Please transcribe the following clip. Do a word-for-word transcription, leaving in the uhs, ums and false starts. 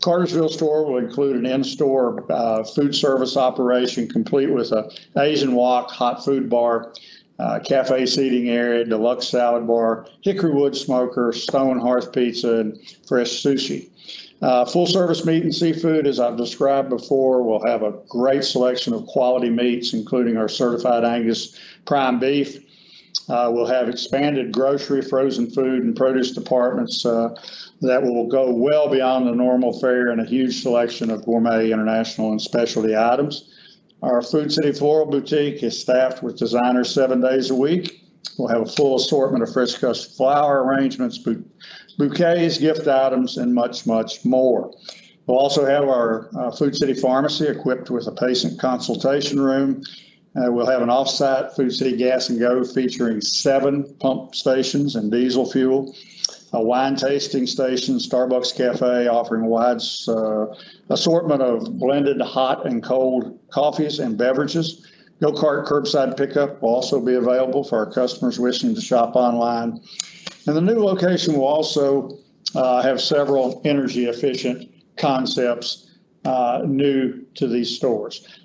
Cartersville store will include an in-store uh, food service operation complete with a Asian wok, hot food bar, uh, cafe seating area, deluxe salad bar, hickory wood smoker, stone hearth pizza, and fresh sushi. Uh, full service meat and seafood, as I've described before, will have a great selection of quality meats, including our certified Angus prime beef. Uh, we'll have expanded grocery, frozen food, and produce departments uh, that will go well beyond the normal fare, and a huge selection of gourmet, international, and specialty items. Our Food City Floral Boutique is staffed with designers seven days a week. We'll have a full assortment of fresh cut flower arrangements, bouquets, gift items, and much, much more. We'll also have our uh, Food City Pharmacy equipped with a patient consultation room. Uh, we'll have an off-site Food City Gas and Go featuring seven pump stations and diesel fuel, a wine tasting station, Starbucks Cafe offering a wide uh, assortment of blended hot and cold coffees and beverages. Go-kart curbside pickup will also be available for our customers wishing to shop online. And the new location will also uh, have several energy efficient concepts uh, new to these stores.